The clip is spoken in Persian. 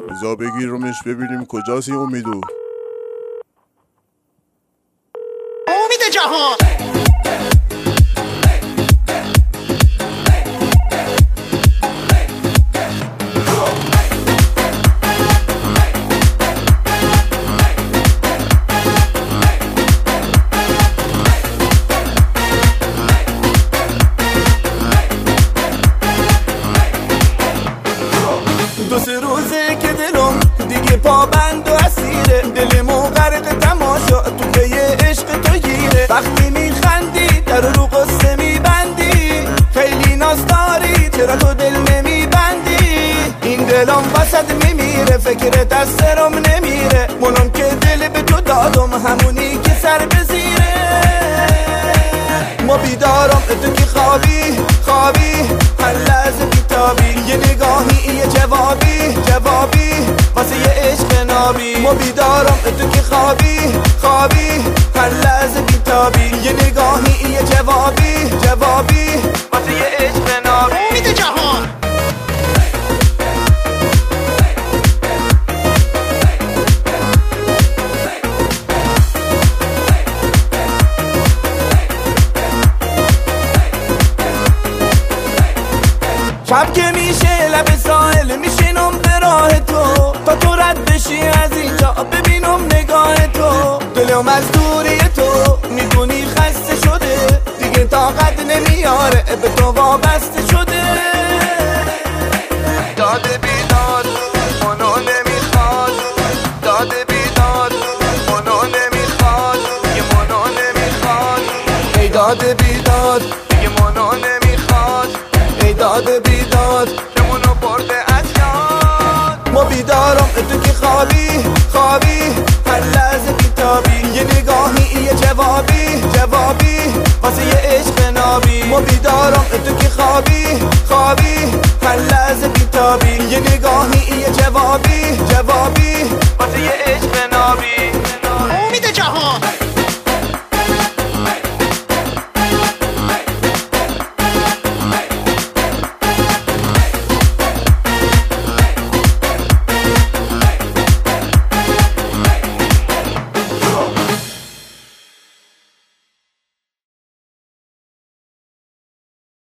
بذار بگیرمش ببینیم کجاست این امیدو. امید جهان دو سه روزه که دلم دیگه پابند و اسیره، دلمو غرق تماشا تو پی عشق تو گیره. وقتی میخندی در رو قصه میبندی، خیلی ناز داری چرا تو دل نمیبندی. این دلم وسط میمیره فکرت از سرم نمیره، منم که دل به تو دادم همونی که سر بزیره. ما بیدارم تو که خوابی هر لحظه بیتابی، یه نگاهی یه جوابی واسه یه عشق نابی. ما بیدارم تو که خوابی هر لحظه بیتابی، یه نگاهی یه جوابی واسه یه عشق نابی. امید جهان شب که میشه لب ساحل میشینم به راه تو، تا تو رد بشی از اینجا ببینم نگاه تو. دلم از دوری تو میدونی خسته شده، دیگه طاقت نمیاره به تو وابسته شده. داده بیداد منو نمیخواد، داده بیداد منو نمیخواد، دیگه منو نمیخواد. ای داده بیداد دیگه منو نمیخواد، ای داده بیداد که منو برده از یاد. ما بیدارم تو که خوابی هر لحظه بیتابی، یه نگاهی یه جوابی واسه یه عشق نابی. ما بیدارم تو که خوابی هر لحظه بیتابی، یه نگاهی یه جوابی واسه یه عشق نابی.